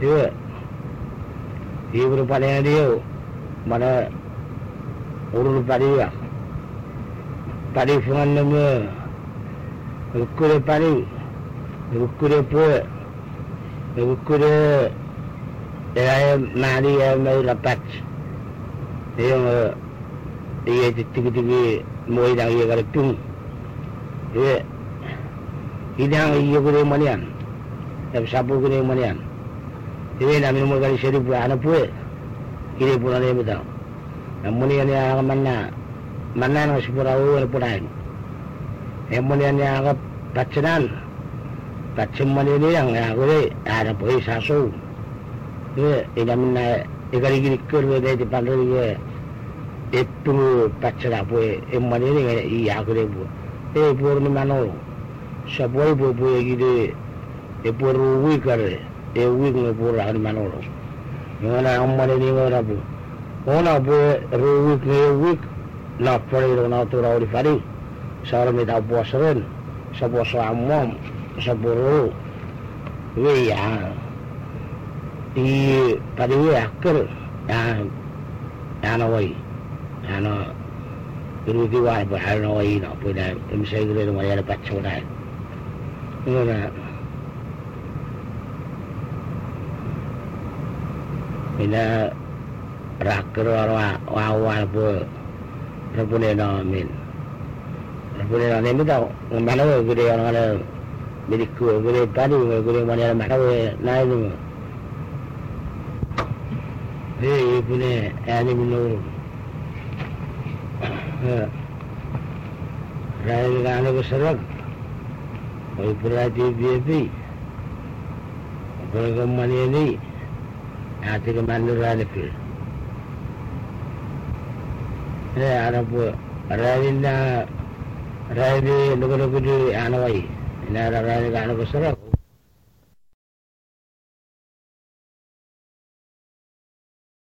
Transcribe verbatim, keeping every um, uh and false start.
Dia Dia berpaling dia mana urut pada dia pada fungan nama ukur pada ukur apa ukur dia mari yang mai rapat dia dia tiga-tiga moi dah dia karatung dia hidang ia gure manian tapi sapu gure manian dia nak minum kali seribu anak pun kiri pun ada betul namun yang yang mana mana nak sepuluh orang pun ada namun yang yang pacaran pacaran ini yang yang gure ada pun sasu dia ini mana ikari kiri kerja dia di pandai dia itu pacaran pun emang ini iya gure pun eh pun mana sebuah pun pun gitu eh pun rugi kerja e wig me pura ni manolo ngona ammane ni ngona bu ona bu ruwig e wig na pare na to rauli fari sara me da bosren sa boso ammom sa boro we ya i pare we akkel ya ana wai ana rugi wa ba ana wai na pu da em sai gele ma ya pa choda ngona ina raker wa wa wa bu rabune no min rabune no ni tau mana we gede orang ada mediku gede tadi gede mana mana we nai ni eh pune ani mino rai gane ko sarak oi purati bibi ko mani ni hati ke mandur ada pil. Eh, ada pun rai ni rai ni lugu lugu di anawai. Ini ada rai ni kan lugu serak.